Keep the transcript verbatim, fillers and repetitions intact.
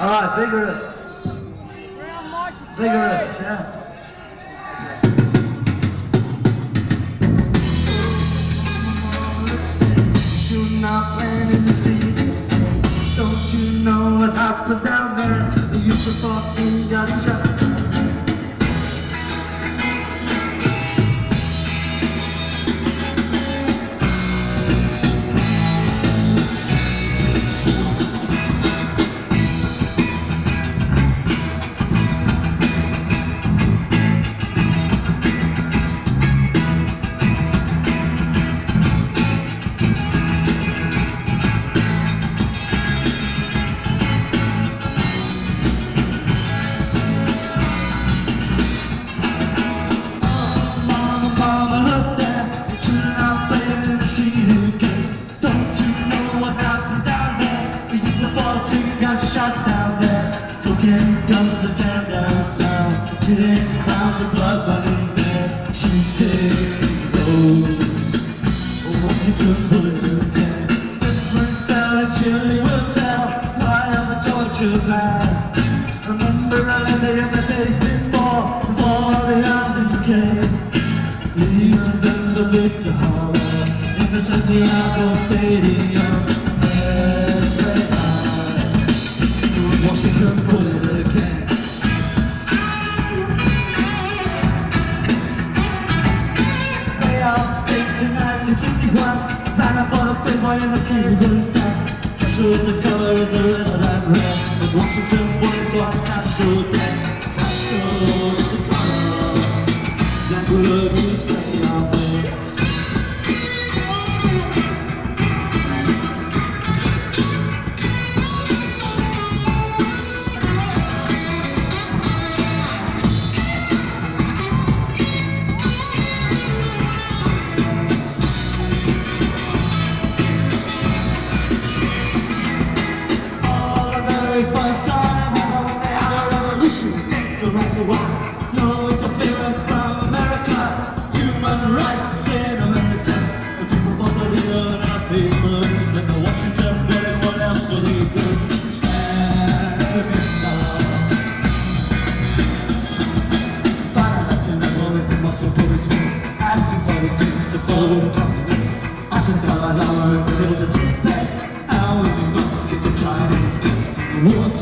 right, vigorous. Vigorous, yeah. You're not playing in the street. Don't you know what happened down there? You for fourteen got shot. Shut down there, cocaine guns are jammed downtown, killing clowns of blood running there, shooting those Washington bullets again. Different style, chilly will tell, why I'm a torture man. Remember I led the other days before, before the army came. Please remember Victor Hall in the Santiago Stadium. Washington bullets again. Way out in nineteen sixty-one, found out for the big boy in the Cuban sun. Castro is the color, is a red and red. But Washington bullets are Castro dead. Castro is the color, that's what love you spray on me. First time ever when they had a revolution, make the right one. No interference from America. Human rights in America. The people want the leader and our people. And the Washington bullets, what else do they do? Stand to be stopped. Find nothing at all if the Moscow police was asking for the things to follow the communists. Asking for a dollar if it was a tip. How we must get the Chinese. War